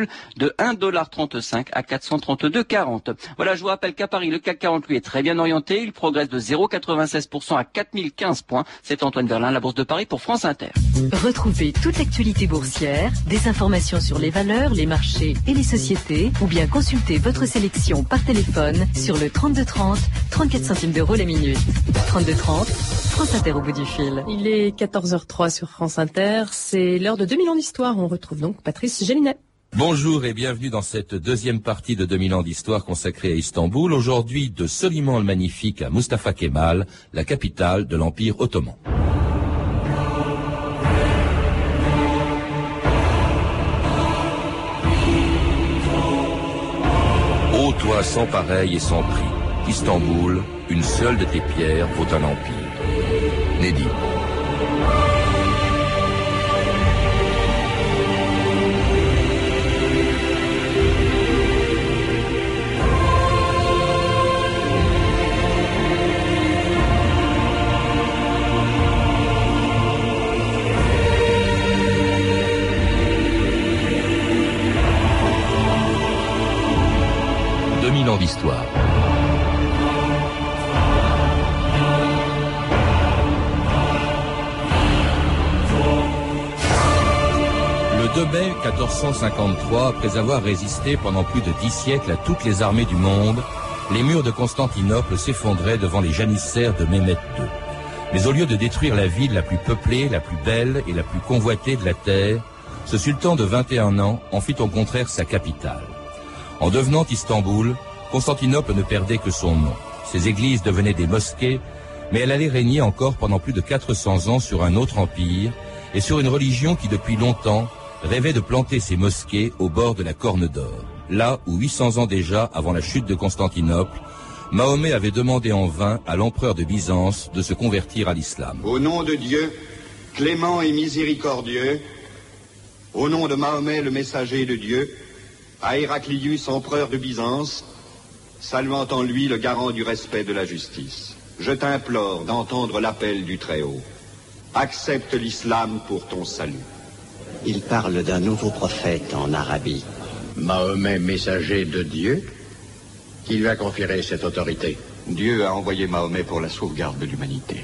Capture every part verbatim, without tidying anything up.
multiple de un virgule trente-cinq dollars à quatre cent trente-deux virgule quarante. Voilà, je vous rappelle qu'à Paris, le C A C quarante lui est très bien orienté. Il progresse de zéro virgule quatre-vingt-seize pour cent à quatre mille quinze points. C'est Antoine Verlin, la Bourse de Paris pour France Inter. Retrouvez toute l'actualité boursière, des informations sur les valeurs, les marchés et les sociétés, ou bien consultez votre sélection par téléphone sur le trente-deux trente, trente-quatre centimes d'euros la minute. trente-deux trente, France Inter au bout du fil. Il est quatorze heures zéro trois sur France Inter. C'est l'heure de deux mille ans d'histoire. On retrouve donc Patrice Gélinet. Bonjour et bienvenue dans cette deuxième partie de deux mille ans d'histoire consacrée à Istanbul. Aujourd'hui, de Soliman le Magnifique à Mustafa Kemal, la capitale de l'Empire ottoman. Ô toi sans pareil et sans prix, Istanbul, une seule de tes pierres vaut un empire. Nedim. deux mille ans d'histoire. Le deux mai quatorze cent cinquante-trois, après avoir résisté pendant plus de dix siècles à toutes les armées du monde, les murs de Constantinople s'effondraient devant les janissaires de Mehmed deux. Mais au lieu de détruire la ville la plus peuplée, la plus belle et la plus convoitée de la terre, ce sultan de vingt et un ans en fit au contraire sa capitale. En devenant Istanbul, Constantinople ne perdait que son nom. Ses églises devenaient des mosquées, mais elle allait régner encore pendant plus de quatre cents ans sur un autre empire et sur une religion qui depuis longtemps rêvait de planter ses mosquées au bord de la Corne d'Or, là où huit cents ans déjà avant la chute de Constantinople, Mahomet avait demandé en vain à l'empereur de Byzance de se convertir à l'islam. Au nom de Dieu, clément et miséricordieux, au nom de Mahomet le messager de Dieu, à Héraclius, empereur de Byzance, saluant en lui le garant du respect de la justice. Je t'implore d'entendre l'appel du Très-Haut. Accepte l'islam pour ton salut. Il parle d'un nouveau prophète en Arabie. Mahomet, messager de Dieu, qui lui a conféré cette autorité. Dieu a envoyé Mahomet pour la sauvegarde de l'humanité.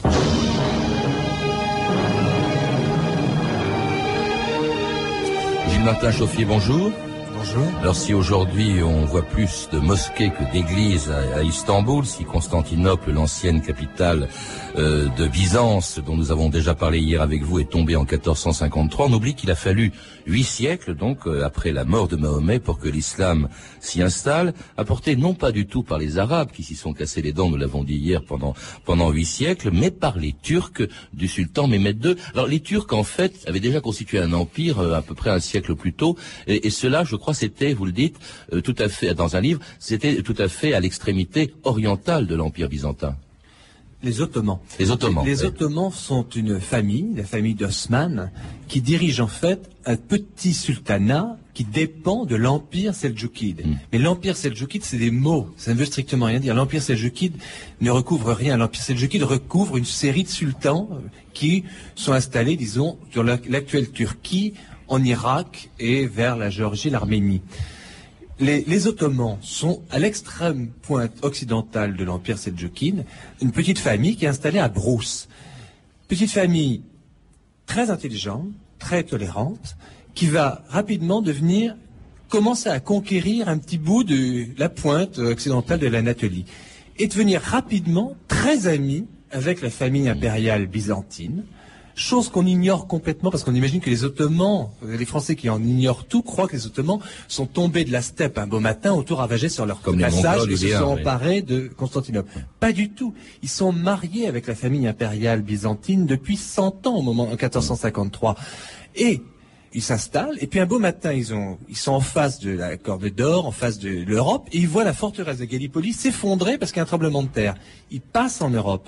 Gilles Martin Chauffier, bonjour. Bonjour. Alors si aujourd'hui on voit plus de mosquées que d'églises à, à Istanbul, si Constantinople, l'ancienne capitale euh, de Byzance, dont nous avons déjà parlé hier avec vous, est tombée en quatorze cent cinquante-trois, on oublie qu'il a fallu huit siècles, donc euh, après la mort de Mahomet, pour que l'islam s'y installe, apporté non pas du tout par les Arabes qui s'y sont cassés les dents, nous l'avons dit hier, pendant pendant huit siècles, mais par les Turcs du sultan Mehmed deux. Alors les Turcs en fait avaient déjà constitué un empire euh, à peu près un siècle plus tôt, et, et cela, je crois, c'était, vous le dites, euh, tout à fait, dans un livre, c'était tout à fait à l'extrémité orientale de l'Empire byzantin. Les Ottomans. Les Ottomans. Les, les oui. Ottomans sont une famille, la famille d'Osman, qui dirige en fait un petit sultanat qui dépend de l'Empire seldjoukide. Mm. Mais l'Empire seldjoukide, c'est des mots, ça ne veut strictement rien dire. L'Empire seldjoukide ne recouvre rien. L'Empire seldjoukide recouvre une série de sultans qui sont installés, disons, sur l'actuelle Turquie, en Irak et vers la Géorgie, l'Arménie. Les, les Ottomans sont à l'extrême pointe occidentale de l'Empire seldjoukide, une petite famille qui est installée à Brousse. Petite famille très intelligente, très tolérante, qui va rapidement devenir, commencer à conquérir un petit bout de la pointe occidentale de l'Anatolie et devenir rapidement très amie avec la famille impériale byzantine. Chose qu'on ignore complètement parce qu'on imagine que les Ottomans, les Français qui en ignorent tout, croient que les Ottomans sont tombés de la steppe un beau matin autour ravagés sur leur Comme passage les et se Mongols, sont oui. emparés de Constantinople. Pas du tout. Ils sont mariés avec la famille impériale byzantine depuis cent ans au moment en quatorze cent cinquante-trois. Et ils s'installent, et puis un beau matin, ils, ont, ils sont en face de la Corne d'Or, en face de l'Europe, et ils voient la forteresse de Gallipoli s'effondrer parce qu'il y a un tremblement de terre. Ils passent en Europe.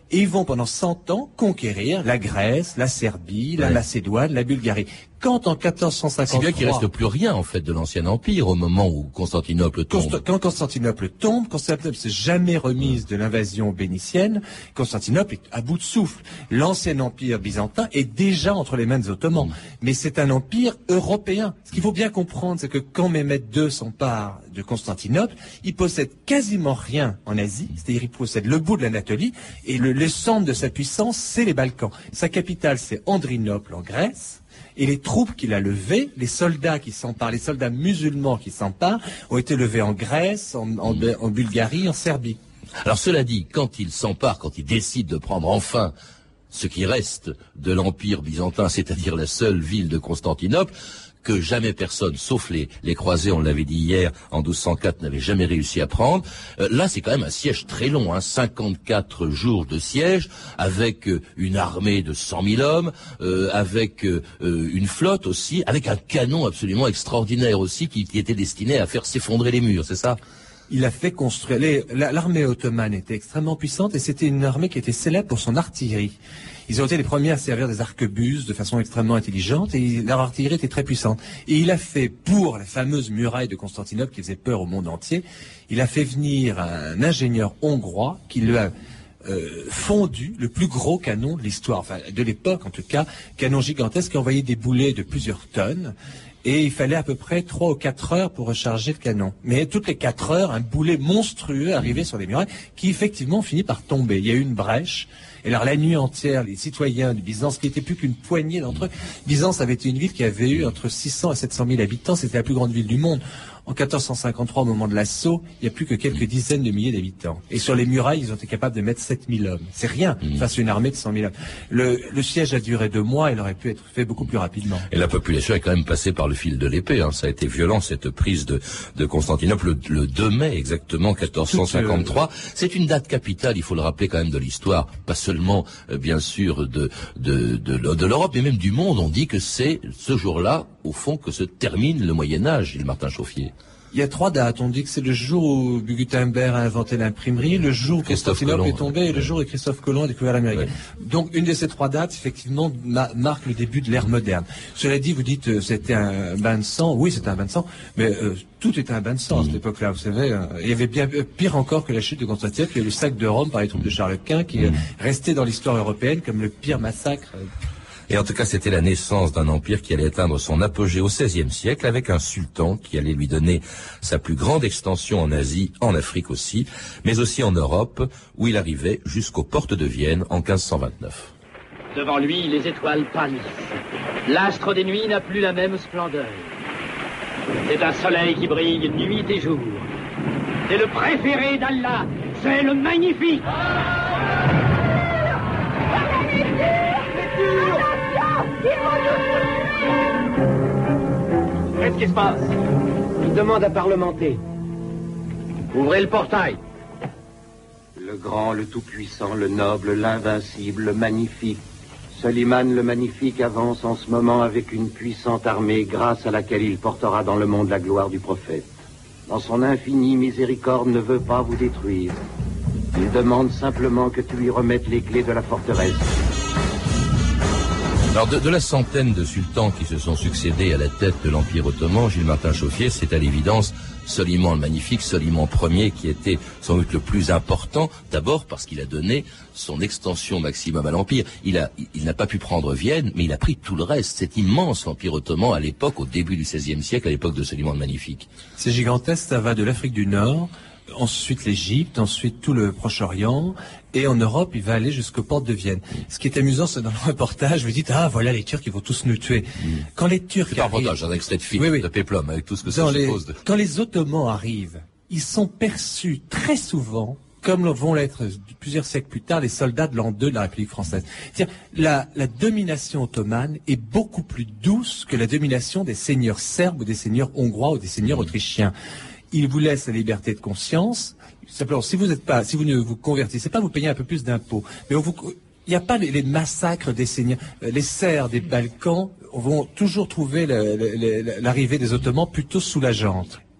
Et ils vont pendant cent ans conquérir la Grèce, la Serbie, la ouais. Macédoine, la Bulgarie. Quand en quatorze cent cinquante-trois... C'est bien qu'il reste plus rien, en fait, de l'ancien empire au moment où Constantinople tombe. Const- quand Constantinople tombe, Constantinople s'est jamais remise de l'invasion bénitienne. Constantinople est à bout de souffle. L'ancien empire byzantin est déjà entre les mains des Ottomans. Mmh. Mais c'est un empire européen. Ce qu'il faut bien comprendre, c'est que quand Mehmet deux s'empare de Constantinople, il possède quasiment rien en Asie. C'est-à-dire, il possède le bout de l'Anatolie. Et le, le centre de sa puissance, c'est les Balkans. Sa capitale, c'est Andrinople en Grèce. Et les troupes qu'il a levées, les soldats qui s'emparent, les soldats musulmans qui s'emparent, ont été levés en Grèce, en, en, en Bulgarie, en Serbie. Alors cela dit, quand il s'empare, quand il décide de prendre enfin ce qui reste de l'Empire byzantin, c'est-à-dire la seule ville de Constantinople, que jamais personne, sauf les, les croisés, on l'avait dit hier, en douze cent quatre, n'avait jamais réussi à prendre. Euh, là, c'est quand même un siège très long, hein, cinquante-quatre jours de siège, avec euh, une armée de cent mille hommes, euh, avec euh, une flotte aussi, avec un canon absolument extraordinaire aussi, qui, qui était destiné à faire s'effondrer les murs, c'est ça ? Il a fait construire... Les, l'armée ottomane était extrêmement puissante et c'était une armée qui était célèbre pour son artillerie. Ils ont été les premiers à servir des arquebuses de façon extrêmement intelligente et leur artillerie était très puissante. Et il a fait, pour la fameuse muraille de Constantinople qui faisait peur au monde entier, il a fait venir un ingénieur hongrois qui lui a euh, fondu le plus gros canon de l'histoire, enfin de l'époque en tout cas, canon gigantesque qui envoyait des boulets de plusieurs tonnes. Et il fallait à peu près trois ou quatre heures pour recharger le canon. Mais toutes les quatre heures, un boulet monstrueux arrivait sur les murailles qui effectivement finit par tomber. Il y a eu une brèche. Et alors la nuit entière, les citoyens de Byzance, qui n'étaient plus qu'une poignée d'entre eux, Byzance avait été une ville qui avait eu entre six cents et sept cent mille habitants. C'était la plus grande ville du monde. En quatorze cent cinquante-trois, au moment de l'assaut, il n'y a plus que quelques dizaines de milliers d'habitants. Et sur les murailles, ils ont été capables de mettre sept mille hommes. C'est rien face à une armée de cent mille hommes. Le, le siège a duré deux mois, il aurait pu être fait beaucoup plus rapidement. Et la population est quand même passée par le fil de l'épée. Hein. Ça a été violent, cette prise de, de Constantinople, le, le deux mai exactement, quatorze cent cinquante-trois. Euh... C'est une date capitale, il faut le rappeler quand même, de l'histoire, pas seulement, euh, bien sûr, de, de, de, de, de l'Europe, mais même du monde. On dit que c'est ce jour-là, au fond, que se termine le Moyen-Âge, Gilles Martin Chauffier. Il y a trois dates. On dit que c'est le jour où Gutenberg a inventé l'imprimerie, le jour où Constantinople est tombé et le jour où Christophe Colomb a découvert l'Amérique. Ouais. Donc, une de ces trois dates, effectivement, ma- marque le début de l'ère moderne. Cela dit, vous dites euh, c'était un bain de sang. Oui, c'était un bain de sang, mais euh, tout était un bain de sang mmh. à cette époque-là. Vous savez, euh, il y avait bien euh, pire encore que la chute de Constantinople. Il y a eu le sac de Rome par les troupes de Charles Quint, qui est mmh. resté dans l'histoire européenne comme le pire massacre. Euh, Et en tout cas, c'était la naissance d'un empire qui allait atteindre son apogée au seizième siècle avec un sultan qui allait lui donner sa plus grande extension en Asie, en Afrique aussi, mais aussi en Europe, où il arrivait jusqu'aux portes de Vienne en quinze cent vingt-neuf. Devant lui, les étoiles pâlissent. L'astre des nuits n'a plus la même splendeur. C'est un soleil qui brille nuit et jour. C'est le préféré d'Allah. C'est le magnifique. Qu'est-ce qui se passe? Il demande à parlementer. Ouvrez le portail. Le grand, le tout-puissant, le noble, l'invincible, le magnifique. Soliman le magnifique avance en ce moment avec une puissante armée grâce à laquelle il portera dans le monde la gloire du prophète. Dans son infinie miséricorde ne veut pas vous détruire. Il demande simplement que tu lui remettes les clés de la forteresse. Alors, de, de la centaine de sultans qui se sont succédés à la tête de l'Empire ottoman, Gilles Martin Chauffier, c'est à l'évidence Soliman le Magnifique, Soliman Ier, qui était sans doute le plus important, d'abord parce qu'il a donné son extension maximum à l'Empire. Il a, il n'a pas pu prendre Vienne, mais il a pris tout le reste, cet immense Empire ottoman à l'époque, au début du seizième siècle, à l'époque de Soliman le Magnifique. C'est gigantesque, ça va de l'Afrique du Nord, ensuite l'Égypte, ensuite tout le Proche-Orient, et en Europe, il va aller jusqu'aux portes de Vienne. Ce qui est amusant, c'est dans le reportage, vous dites, ah, voilà, les Turcs, ils vont tous nous tuer. Mm. Quand les Turcs C'est pas un reportage, un extrait de film, oui, oui. de Péplum, avec tout ce que ça les... suppose. De... Quand les Ottomans arrivent, ils sont perçus très souvent, comme vont l'être plusieurs siècles plus tard, les soldats de l'an deux de la République française. C'est-à-dire, la, la domination ottomane est beaucoup plus douce que la domination des seigneurs serbes ou des seigneurs hongrois ou des seigneurs mm. autrichiens. Ils vous laissent la liberté de conscience. Simplement, si vous êtes pas, si vous ne vous convertissez pas, vous payez un peu plus d'impôts. Mais il n'y a pas les, les massacres des seigneurs. Les serfs des Balkans vont toujours trouver le, le, le, l'arrivée des Ottomans plutôt soulageante.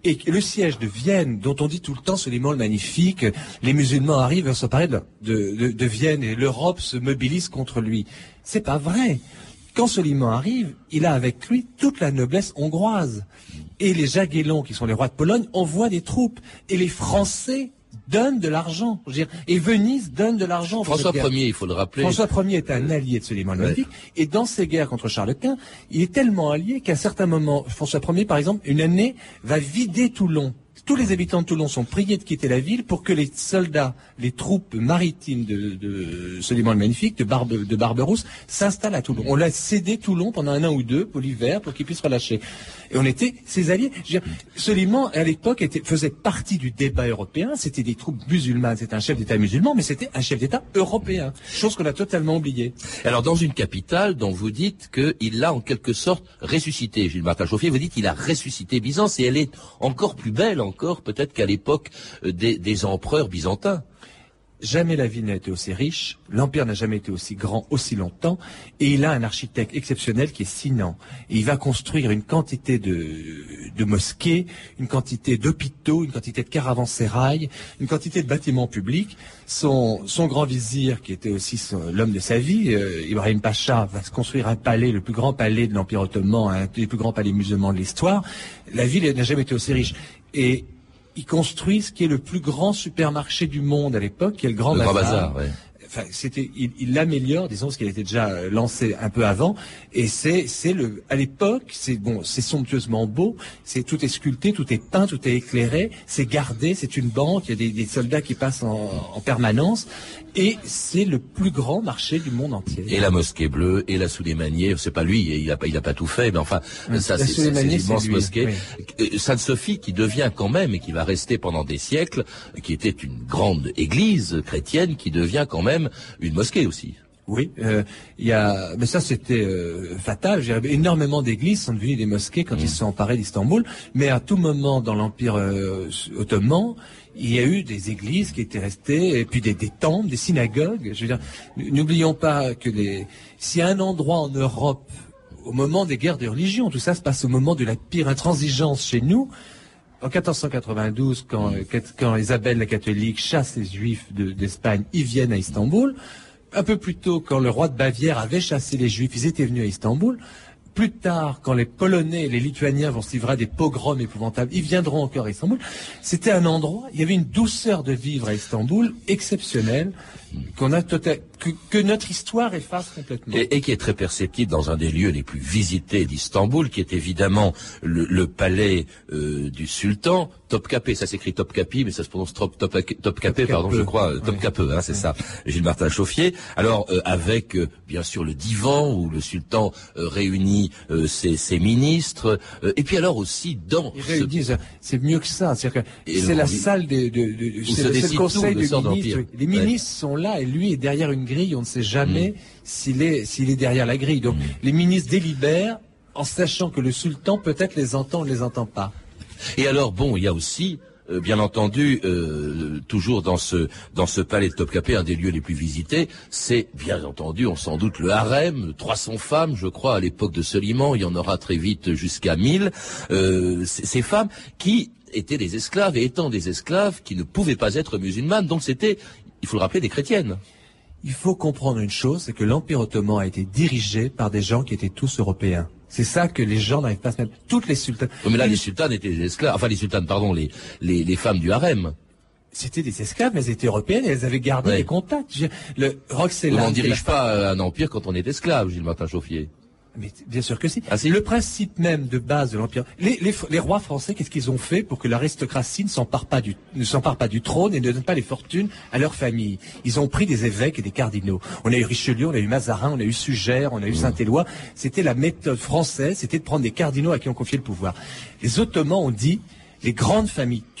Et le siège de Vienne, dont on dit tout le temps Soliman le Magnifique, les musulmans arrivent à s'emparer de, de, de, de Vienne et l'Europe se mobilise contre lui. C'est pas vrai. Quand Soliman arrive, il a avec lui toute la noblesse hongroise. Et les Jagellons, qui sont les rois de Pologne, envoient des troupes. Et les Français donnent de l'argent. Je veux dire, et Venise donne de l'argent. François Ier, il faut le rappeler. François Ier est un allié de Soliman le Magnifique. Ouais. Et dans ses guerres contre Charles Quint, il est tellement allié qu'à un certain moment, François Ier, par exemple, une année, va vider Toulon. Tous les habitants de Toulon sont priés de quitter la ville pour que les soldats, les troupes maritimes de, de Soliman le Magnifique, de, Barbe, de Barberousse, s'installent à Toulon. On l'a cédé Toulon pendant un an ou deux pour l'hiver pour qu'ils puissent relâcher. Et on était ses alliés. Je veux dire, Soliman, à l'époque, était, faisait partie du débat européen. C'était des troupes musulmanes. C'était un chef d'État musulman, mais c'était un chef d'État européen. Chose qu'on a totalement oubliée. Alors, dans une capitale dont vous dites qu'il l'a en quelque sorte ressuscité, Gilles Martin Chauffier, vous dites qu'il a ressuscité Byzance et elle est encore plus belle encore peut-être qu'à l'époque des, des empereurs byzantins. Jamais la ville n'a été aussi riche, l'Empire n'a jamais été aussi grand aussi longtemps, et il a un architecte exceptionnel qui est Sinan. Et il va construire une quantité de, de mosquées, une quantité d'hôpitaux, une quantité de caravansérails, une quantité de bâtiments publics. Son, son grand vizir, qui était aussi son, l'homme de sa vie, euh, Ibrahim Pacha, va se construire un palais, le plus grand palais de l'Empire ottoman, un des plus grands palais musulmans de l'histoire. La ville n'a jamais été aussi riche. Et il construit ce qui est le plus grand supermarché du monde à l'époque, qui est le Grand le Bazar. Grand Bazar, ouais. Enfin, c'était, il, il l'améliore, disons, parce qu'il était déjà lancé un peu avant. Et c'est, c'est le, à l'époque, c'est bon, c'est somptueusement beau. C'est tout est sculpté, tout est peint, tout est éclairé. C'est gardé, c'est une banque. Il y a des, des soldats qui passent en, en permanence. Et c'est le plus grand marché du monde entier. Et la mosquée bleue, et la Souleymaniye, c'est pas lui, il a pas, il a pas tout fait, mais enfin, oui, ça, c'est, c'est, c'est l'immense mosquée. Oui. Sainte-Sophie, qui devient quand même, et qui va rester pendant des siècles, qui était une grande église chrétienne, qui devient quand même une mosquée aussi. Oui, euh, il y a, mais ça c'était euh, fatal. J'ai énormément d'églises sont devenues des mosquées quand mmh. ils se sont emparés d'Istanbul. Mais à tout moment dans l'Empire euh, ottoman, il y a eu des églises qui étaient restées, et puis des, des temples, des synagogues. Je veux dire, n'oublions pas que les, s'il y a un endroit en Europe, au moment des guerres de religion, tout ça se passe au moment de la pire intransigeance chez nous. En quatorze cent quatre-vingt-douze, quand, quand Isabelle la catholique chasse les Juifs de, d'Espagne, ils viennent à Istanbul. Un peu plus tôt, quand le roi de Bavière avait chassé les Juifs, ils étaient venus à Istanbul. Plus tard, quand les Polonais et les Lituaniens vont se livrer à des pogroms épouvantables, ils viendront encore à Istanbul. C'était un endroit, il y avait une douceur de vivre à Istanbul exceptionnelle, qu'on a total, que, que notre histoire efface complètement. Et, et qui est très perceptible dans un des lieux les plus visités d'Istanbul, qui est évidemment le, le palais euh, du sultan, Topkapı. Ça s'écrit Topkapı, mais ça se prononce Top, top, Topkapı, pardon, je crois, Topkapı, hein, c'est ouais. ça. Gilles Martin Chauffier. Alors, euh, avec, euh, bien sûr, le divan, où le sultan euh, réunit euh, ses, ses ministres, euh, et puis alors aussi dans... Ils réunissent, ce... c'est mieux que ça, c'est, que c'est la salle de, de, de, de c'est, c'est le conseil du ministre. Les ministres ouais. sont là, et lui est derrière une grille, on ne sait jamais mmh. s'il est, s'il est derrière la grille. Donc, mmh. les ministres délibèrent en sachant que le sultan peut-être les entend, ne les entend pas. Et alors, bon, il y a aussi, euh, bien entendu, euh, toujours dans ce dans ce palais de Topkapı, un des lieux les plus visités, c'est, bien entendu, on s'en doute, le harem, trois cents femmes, je crois, à l'époque de Soliman, il y en aura très vite jusqu'à mille, euh, ces femmes qui étaient des esclaves, et étant des esclaves, qui ne pouvaient pas être musulmanes, donc c'était, il faut le rappeler, des chrétiennes. Il faut comprendre une chose, c'est que l'Empire ottoman a été dirigé par des gens qui étaient tous européens. C'est ça que les gens n'arrivent pas à se mettre. Toutes les sultanes. Oui, mais là, les sultanes étaient des esclaves. Enfin, les sultanes, pardon, les, les, les femmes du harem. C'était des esclaves, mais elles étaient européennes et elles avaient gardé ouais. des contacts. Le Roxelane. On ne dirige pas un empire quand on est esclave, Gilles Martin Chauffier. Mais bien sûr que si. Ah, si. Le principe même de base de l'Empire. Les, les, les rois français, qu'est-ce qu'ils ont fait pour que l'aristocratie ne s'empare pas du, ne s'empare pas du trône et ne donne pas les fortunes à leur famille? Ils ont pris des évêques et des cardinaux. On a eu Richelieu, on a eu Mazarin, on a eu Sugère, on a eu mmh. Saint-Éloi. C'était la méthode française, c'était de prendre des cardinaux à qui on confiait le pouvoir. Les Ottomans ont dit, les grandes familles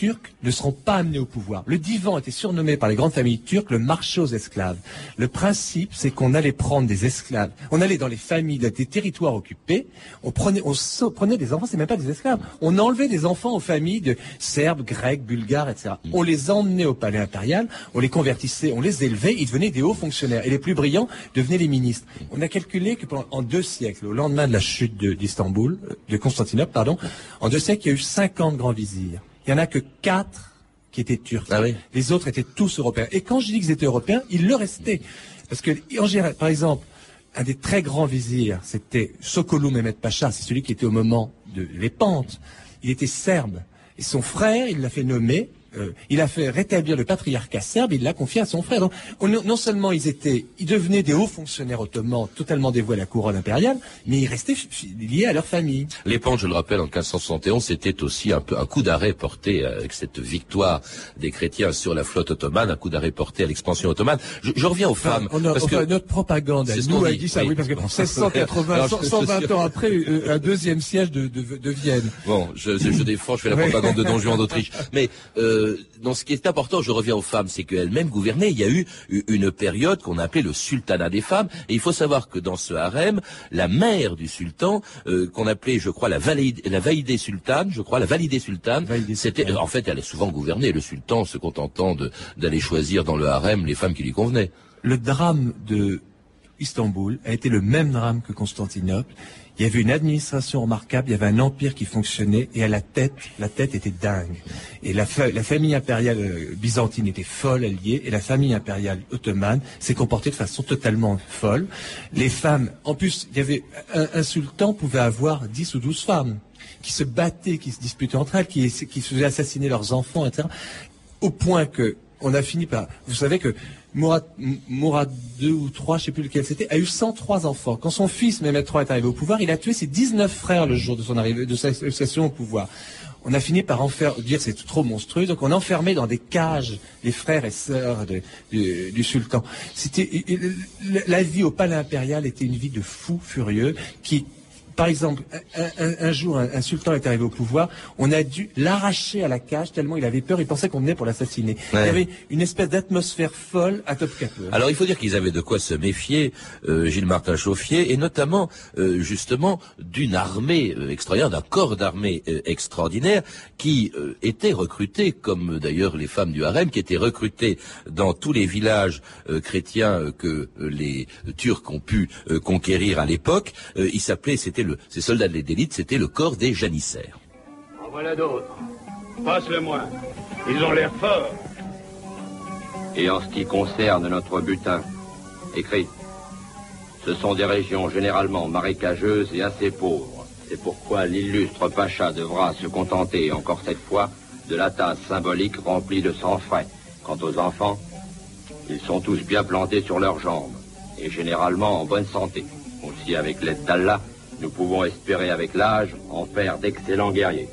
turcs ne seront pas amenés au pouvoir. Le divan était surnommé par les grandes familles turques le marché aux esclaves. Le principe, c'est qu'on allait prendre des esclaves. On allait dans les familles des territoires occupés, on prenait, on so, prenait des enfants, c'est même pas des esclaves. On enlevait des enfants aux familles de Serbes, Grecs, Bulgares, et cetera. On les emmenait au palais impérial, on les convertissait, on les élevait, ils devenaient des hauts fonctionnaires. Et les plus brillants devenaient les ministres. On a calculé que pendant en deux siècles, au lendemain de la chute de, d'Istanbul, de Constantinople, pardon, en deux siècles, il y a eu cinquante grands vizirs. Il y en a que quatre qui étaient turcs. Ah oui. Les autres étaient tous européens. Et quand je dis qu'ils étaient européens, ils le restaient. Parce que, en général, par exemple, un des très grands vizirs, c'était Sokollu Mehmed Pacha, c'est celui qui était au moment de l'épante. Il était serbe. Et son frère, il l'a fait nommer, euh, il a fait rétablir le patriarcat serbe, il l'a confié à son frère. Donc, on, non seulement ils étaient, ils devenaient des hauts fonctionnaires ottomans totalement dévoués à la couronne impériale, mais ils restaient liés à leur famille. L'épante, je le rappelle, en quinze cent soixante et onze, c'était aussi un peu un coup d'arrêt porté avec cette victoire des chrétiens sur la flotte ottomane, un coup d'arrêt porté à l'expansion ottomane. Je, je reviens aux femmes. Enfin, on a, parce enfin, que notre propagande, elle nous a dit ça, oui, oui parce que seize cent quatre-vingts, cent vingt ans après, euh, un deuxième siège de, de, de Vienne. Bon, je, je défends, je fais la propagande de Don Juan d'Autriche. Mais euh, dans ce qui est important, je reviens aux femmes, c'est qu'elles-mêmes gouvernaient. Il y a eu une période qu'on appelait le sultanat des femmes. Et il faut savoir que dans ce harem, la mère du sultan, euh, qu'on appelait, je crois, la, valide, la validée sultane, je crois, la validée sultane, c'était, en fait, elle est souvent gouvernée. Le sultan se contentant de, d'aller choisir dans le harem les femmes qui lui convenaient. Le drame de Istanbul a été le même drame que Constantinople. Il y avait une administration remarquable, il y avait un empire qui fonctionnait, et à la tête, la tête était dingue. Et la, fa la famille impériale byzantine était folle, alliée, et la famille impériale ottomane s'est comportée de façon totalement folle. Les femmes, en plus, il y avait un, un sultan pouvait avoir dix ou douze femmes qui se battaient, qui se disputaient entre elles, qui, qui se faisaient assassiner leurs enfants, et cetera. Au point que on a fini par... Vous savez que Mourad, Mourad deux ou trois, je ne sais plus lequel c'était, a eu cent trois enfants. Quand son fils, Mehmed trois, est arrivé au pouvoir, il a tué ses dix-neuf frères le jour de son arrivée, de sa accession au pouvoir. On a fini par en faire, dire c'est trop monstrueux, donc on enfermait dans des cages les frères et sœurs de, de, du sultan. C'était, la vie au palais impérial était une vie de fou furieux qui... Par exemple, un, un, un jour, un, un sultan est arrivé au pouvoir, on a dû l'arracher à la cage tellement il avait peur, il pensait qu'on venait pour l'assassiner. Ouais. Il y avait une espèce d'atmosphère folle à Topkapi. Alors il faut dire qu'ils avaient de quoi se méfier, euh, Gilles Martin Chauffier, et notamment, euh, justement, d'une armée euh, extraordinaire, d'un corps d'armée euh, extraordinaire, qui euh, était recruté, comme d'ailleurs les femmes du harem, qui étaient recrutées dans tous les villages euh, chrétiens euh, que euh, les Turcs ont pu euh, conquérir à l'époque. Euh, il s'appelait, c'était Le, ces soldats d'élite, c'était le corps des janissaires. En voilà d'autres. Passe-le-moi. Ils ont l'air forts. Et en ce qui concerne notre butin, écrit. Ce sont des régions généralement marécageuses et assez pauvres. C'est pourquoi l'illustre Pacha devra se contenter, encore cette fois, de la tasse symbolique remplie de sang frais. Quant aux enfants, ils sont tous bien plantés sur leurs jambes, et généralement en bonne santé. Aussi, avec l'aide d'Allah, nous pouvons espérer avec l'âge en faire d'excellents guerriers.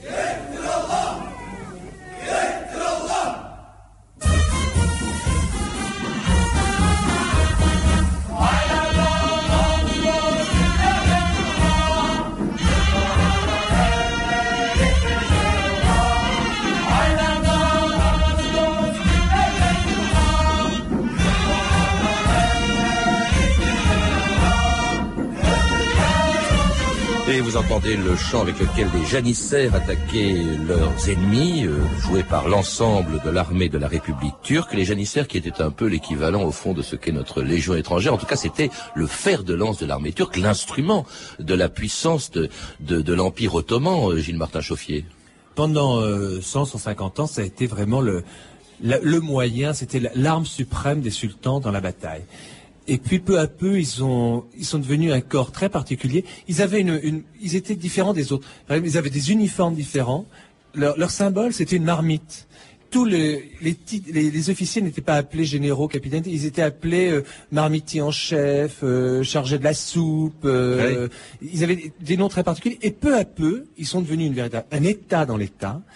Et vous entendez le chant avec lequel les janissaires attaquaient leurs ennemis, euh, joué par l'ensemble de l'armée de la République turque. Les janissaires qui étaient un peu l'équivalent au fond de ce qu'est notre Légion étrangère. En tout cas, c'était le fer de lance de l'armée turque, l'instrument de la puissance de, de, de l'Empire ottoman, Gilles Martin Chauffier. Pendant euh, cent, cent cinquante ans, ça a été vraiment le, le, le moyen, c'était l'arme suprême des sultans dans la bataille. Et puis peu à peu, ils ont, ils sont devenus un corps très particulier. Ils avaient une, une, ils étaient différents des autres. Ils avaient des uniformes différents. Leur, leur symbole, c'était une marmite. Tous les, les, les, les officiers n'étaient pas appelés généraux, capitaines. Ils étaient appelés euh, marmitiers en chef, euh, chargés de la soupe. Euh, oui. Ils avaient des noms très particuliers. Et peu à peu, ils sont devenus une véritable, un État dans l'État.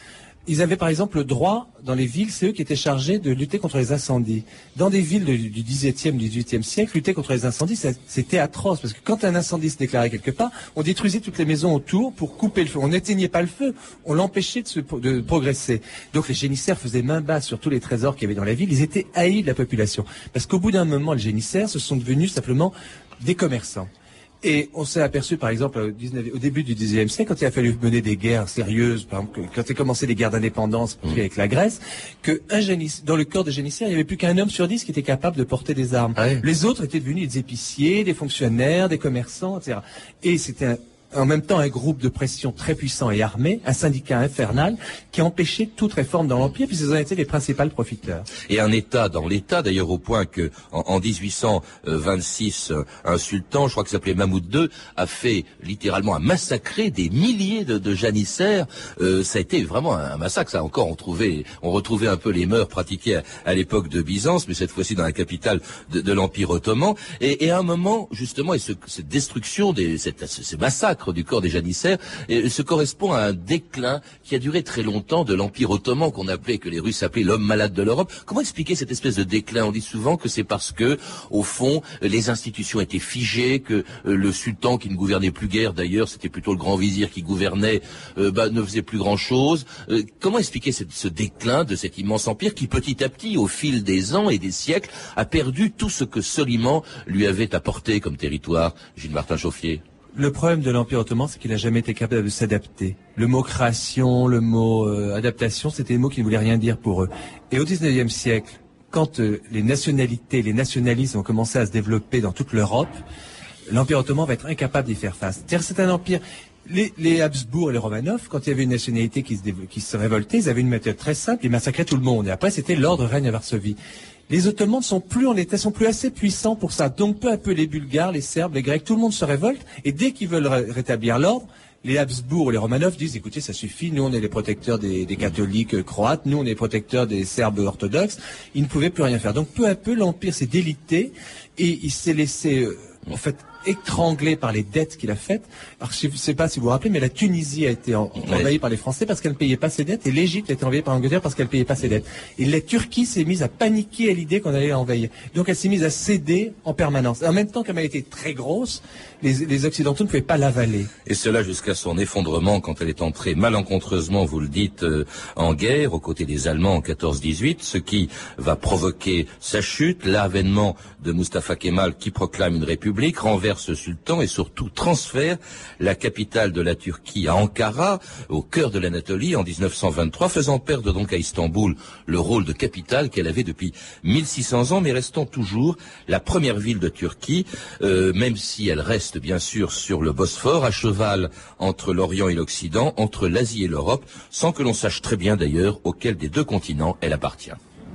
ils avaient par exemple le droit, dans les villes, c'est eux qui étaient chargés de lutter contre les incendies. Dans des villes de, du dix-septième, dix-huitième siècle, lutter contre les incendies, ça, c'était atroce, parce que quand un incendie se déclarait quelque part, on détruisait toutes les maisons autour pour couper le feu. On n'éteignait pas le feu, on l'empêchait de, se, de progresser. Donc les génissaires faisaient main basse sur tous les trésors qu'il y avait dans la ville, ils étaient haïs de la population. Parce qu'au bout d'un moment, les génissaires se sont devenus simplement des commerçants. Et on s'est aperçu, par exemple, au, dix-neuvième, au début du dix-neuvième siècle, quand il a fallu mener des guerres sérieuses, par exemple, quand il a commencé les guerres d'indépendance mmh. avec la Grèce, que un géniss, dans le corps des génissaires, il n'y avait plus qu'un homme sur dix qui était capable de porter des armes. Ah oui. Les autres étaient devenus des épiciers, des fonctionnaires, des commerçants, et cetera. Et c'était un, en même temps un groupe de pression très puissant et armé, un syndicat infernal qui empêchait toute réforme dans l'Empire, puisqu'ils en étaient les principaux profiteurs. Et un État dans l'État, d'ailleurs au point que en, en dix-huit cent vingt-six, un sultan, je crois qu'il s'appelait Mahmoud deux, a fait littéralement un massacrer des milliers de, de janissaires. Euh, ça a été vraiment un, un massacre. Ça encore, on trouvait, on retrouvait un peu les mœurs pratiquées à, à l'époque de Byzance, mais cette fois-ci dans la capitale de, de l'Empire ottoman. Et, et à un moment, justement, et ce, cette destruction, des, cette, ces massacres du corps des janissaires, et se correspond à un déclin qui a duré très longtemps de l'Empire ottoman, qu'on appelait, que les Russes appelaient l'homme malade de l'Europe. Comment expliquer cette espèce de déclin? On dit souvent que c'est parce que, au fond, les institutions étaient figées, que euh, le sultan qui ne gouvernait plus guère, d'ailleurs, c'était plutôt le grand vizir qui gouvernait, euh, bah, ne faisait plus grand-chose. Euh, comment expliquer cette, ce déclin de cet immense empire qui, petit à petit, au fil des ans et des siècles, a perdu tout ce que Soliman lui avait apporté comme territoire? Gilles Martin Chauffier. Le problème de l'Empire ottoman, c'est qu'il n'a jamais été capable de s'adapter. Le mot création, le mot euh, adaptation, c'était des mots qui ne voulaient rien dire pour eux. Et au dix-neuvième siècle, quand euh, les nationalités, les nationalismes ont commencé à se développer dans toute l'Europe, l'Empire ottoman va être incapable d'y faire face. C'est-à-dire c'est un empire... Les, les Habsbourg et les Romanov, quand il y avait une nationalité qui se, qui se révoltait, ils avaient une méthode très simple, ils massacraient tout le monde. Et après, c'était l'ordre règne à Varsovie. Les Ottomans ne sont plus en état, sont plus assez puissants pour ça. Donc peu à peu, les Bulgares, les Serbes, les Grecs, tout le monde se révolte. Et dès qu'ils veulent ré rétablir l'ordre, les Habsbourg, les Romanov disent, écoutez, ça suffit, nous on est les protecteurs des, des catholiques croates, nous on est les protecteurs des Serbes orthodoxes. Ils ne pouvaient plus rien faire. Donc peu à peu, l'Empire s'est délité et il s'est laissé, euh, en fait, étranglé par les dettes qu'il a faites. Alors, je ne sais pas si vous vous rappelez, mais la Tunisie a été en, envahie ouais. par les Français parce qu'elle ne payait pas ses dettes, et l'Égypte a été envahie par l'Angleterre parce qu'elle ne payait pas ses dettes. Et la Turquie s'est mise à paniquer à l'idée qu'on allait l'envahir. Donc elle s'est mise à céder en permanence. Et en même temps qu'elle a été très grosse, les, les Occidentaux ne pouvaient pas l'avaler. Et cela jusqu'à son effondrement quand elle est entrée malencontreusement, vous le dites, euh, en guerre aux côtés des Allemands en quatorze dix-huit, ce qui va provoquer sa chute, l'avènement de Mustafa Kemal qui proclame une république, renverse ce sultan et surtout transfère la capitale de la Turquie à Ankara, au cœur de l'Anatolie, en dix-neuf cent vingt-trois, faisant perdre donc à Istanbul le rôle de capitale qu'elle avait depuis mille six cents ans, mais restant toujours la première ville de Turquie, euh, même si elle reste bien sûr sur le Bosphore, à cheval entre l'Orient et l'Occident, entre l'Asie et l'Europe, sans que l'on sache très bien d'ailleurs auquel des deux continents elle appartient.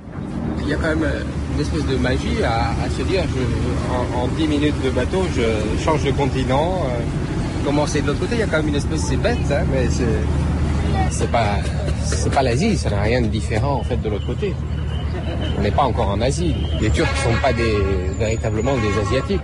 Il y a quand même une espèce de magie à, à se dire, je, en, en dix minutes de bateau, je change de continent, euh, commencer de l'autre côté. Il y a quand même une espèce, c'est bête, hein, mais c'est, c'est pas, c'est pas l'Asie, ça n'a rien de différent en fait de l'autre côté. On n'est pas encore en Asie. Les Turcs ne sont pas des, véritablement des Asiatiques.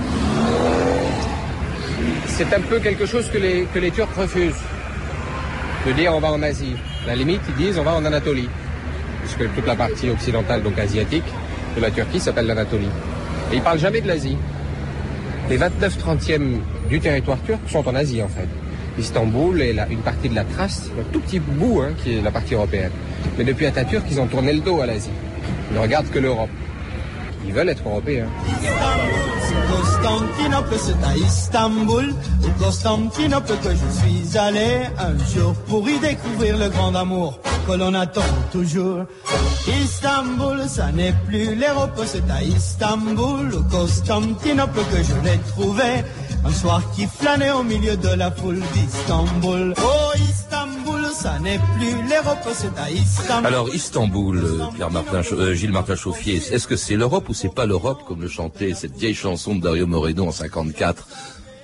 C'est un peu quelque chose que les, que les Turcs refusent, de dire on va en Asie. À la limite, ils disent on va en Anatolie. Puisque toute la partie occidentale, donc asiatique, de la Turquie s'appelle l'Anatolie. Et ils ne parlent jamais de l'Asie. Les vingt-neuf trentièmes du territoire turc sont en Asie, en fait. Istanbul et la, une partie de la Thrace, un tout petit bout, hein, qui est la partie européenne. Mais depuis Atatürk, ils ont tourné le dos à l'Asie. Ils ne regardent que l'Europe. Ils veulent être européens. Constantinople, c'est à Istanbul, au Constantinople que je suis allé un jour pour y découvrir le grand amour que l'on attend toujours. Istanbul, ça n'est plus l'Europe, c'est à Istanbul, au Constantinople que je l'ai trouvé, un soir qui flânait au milieu de la foule d'Istanbul. Oh Istanbul, ça n'est plus l'Europe, c'est à Istanbul. Alors Istanbul, Pierre Martin, euh, Gilles Martin Chauffier, est-ce que c'est l'Europe ou c'est pas l'Europe, comme le chantait cette vieille chanson de Dario Moreno en cinquante-quatre?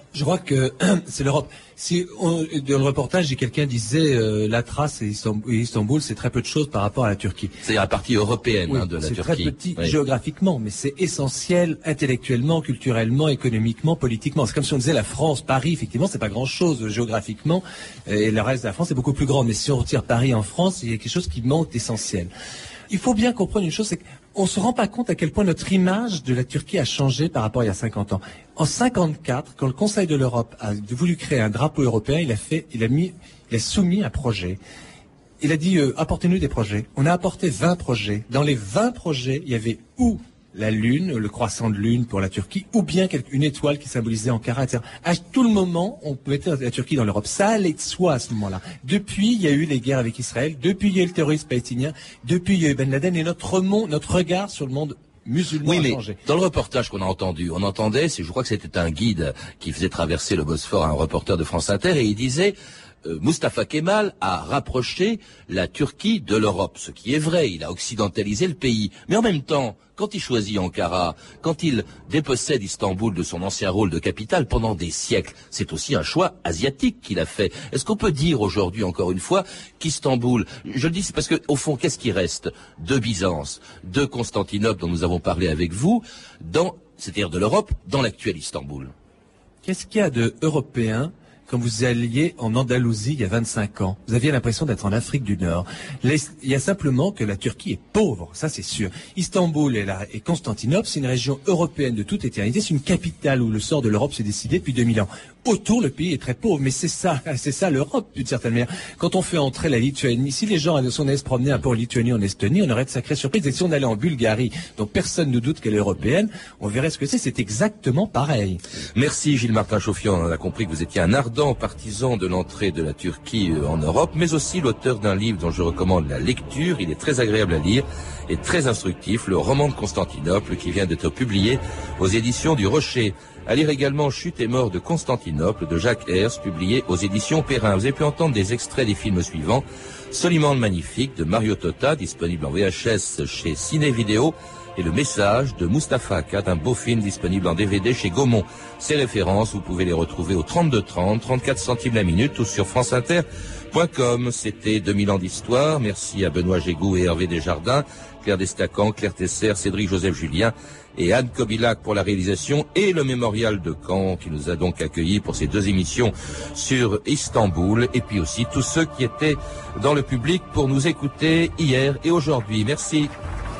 Je crois que c'est l'Europe. Si on, dans le reportage, quelqu'un disait euh, la Thrace et Istanbul, et Istanbul, c'est très peu de choses par rapport à la Turquie. C'est-à-dire la partie européenne oui, hein, de la c'est Turquie. C'est très petit oui. géographiquement, mais c'est essentiel intellectuellement, culturellement, économiquement, politiquement. C'est comme si on disait la France, Paris, effectivement, c'est pas grand-chose géographiquement, et le reste de la France est beaucoup plus grand. Mais si on retire Paris en France, il y a quelque chose qui manque d'essentiel. Il faut bien comprendre une chose, c'est qu'on ne se rend pas compte à quel point notre image de la Turquie a changé par rapport à il y a cinquante ans. En cinquante-quatre, quand le Conseil de l'Europe a voulu créer un drapeau européen, il a fait, il a mis, il a soumis un projet. Il a dit, euh, apportez-nous des projets. On a apporté vingt projets. Dans les vingt projets, il y avait ou la lune, le croissant de lune pour la Turquie, ou bien une étoile qui symbolisait Ankara, et cetera. À tout le moment, on mettait la Turquie dans l'Europe. Ça allait de soi à ce moment-là. Depuis, il y a eu les guerres avec Israël. Depuis, il y a eu le terrorisme palestinien. Depuis, il y a eu Ben Laden. Et notre monde, notre regard sur le monde musulman oui, a mais changé. Dans le reportage qu'on a entendu, on entendait, c'est, je crois que c'était un guide qui faisait traverser le Bosphore à un reporter de France Inter, et il disait... Euh, Mustafa Kemal a rapproché la Turquie de l'Europe, ce qui est vrai, il a occidentalisé le pays. Mais en même temps, quand il choisit Ankara, quand il dépossède Istanbul de son ancien rôle de capitale pendant des siècles, c'est aussi un choix asiatique qu'il a fait. Est-ce qu'on peut dire aujourd'hui, encore une fois, qu'Istanbul, je le dis, c'est parce que au fond, qu'est-ce qui reste de Byzance, de Constantinople, dont nous avons parlé avec vous, dans, c'est-à-dire de l'Europe, dans l'actuel Istanbul? Qu'est-ce qu'il y a de européen quand vous alliez en Andalousie il y a vingt-cinq ans? Vous aviez l'impression d'être en Afrique du Nord. Les, il y a simplement que la Turquie est pauvre, ça c'est sûr. Istanbul et, la, et Constantinople, c'est une région européenne de toute éternité, c'est une capitale où le sort de l'Europe s'est décidé depuis deux mille ans. Autour, le pays est très pauvre, mais c'est ça, c'est ça l'Europe, d'une certaine manière. Quand on fait entrer la Lituanie, si les gens allaient se promener un peu en Lituanie, en Estonie, on aurait de sacrées surprises. Et si on allait en Bulgarie, dont personne ne doute qu'elle est européenne, on verrait ce que c'est, c'est exactement pareil. Merci Gilles Martin Chauffian, on a compris que vous étiez un ardent partisan de l'entrée de la Turquie en Europe, mais aussi l'auteur d'un livre dont je recommande la lecture, il est très agréable à lire et très instructif, le roman de Constantinople qui vient d'être publié aux éditions du Rocher. À lire également Chute et mort de Constantinople de Jacques Herz, publié aux éditions Perrin. Vous avez pu entendre des extraits des films suivants. Solimande Magnifique de Mario Tota, disponible en V H S chez Ciné Vidéo, et Le Message de Mustapha Akkad, un beau film disponible en D V D chez Gaumont. Ces références, vous pouvez les retrouver au trente-deux trente, trente-quatre centimes la minute ou sur franceinter point com. C'était deux mille ans d'histoire. Merci à Benoît Gégou et Hervé Desjardins, Claire Destacan, Claire Tesser, Cédric Joseph Julien et Anne Kobilac pour la réalisation, et le Mémorial de Caen qui nous a donc accueillis pour ces deux émissions sur Istanbul, et puis aussi tous ceux qui étaient dans le public pour nous écouter hier et aujourd'hui. Merci.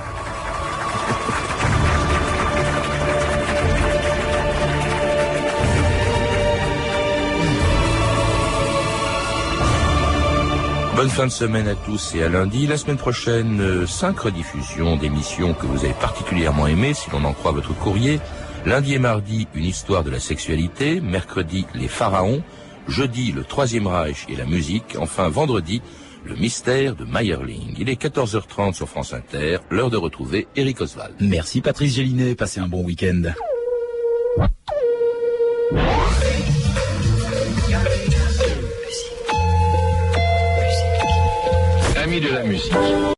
Bonne fin de semaine à tous et à lundi. La semaine prochaine, euh, cinq rediffusions d'émissions que vous avez particulièrement aimées, si l'on en croit votre courrier. Lundi et mardi, une histoire de la sexualité. Mercredi, les pharaons. Jeudi, le Troisième Reich et la musique. Enfin, vendredi, le mystère de Mayerling. Il est quatorze heures trente sur France Inter. L'heure de retrouver Eric Oswald. Merci Patrice Gélinet. Passez un bon week-end. Amis de la musique.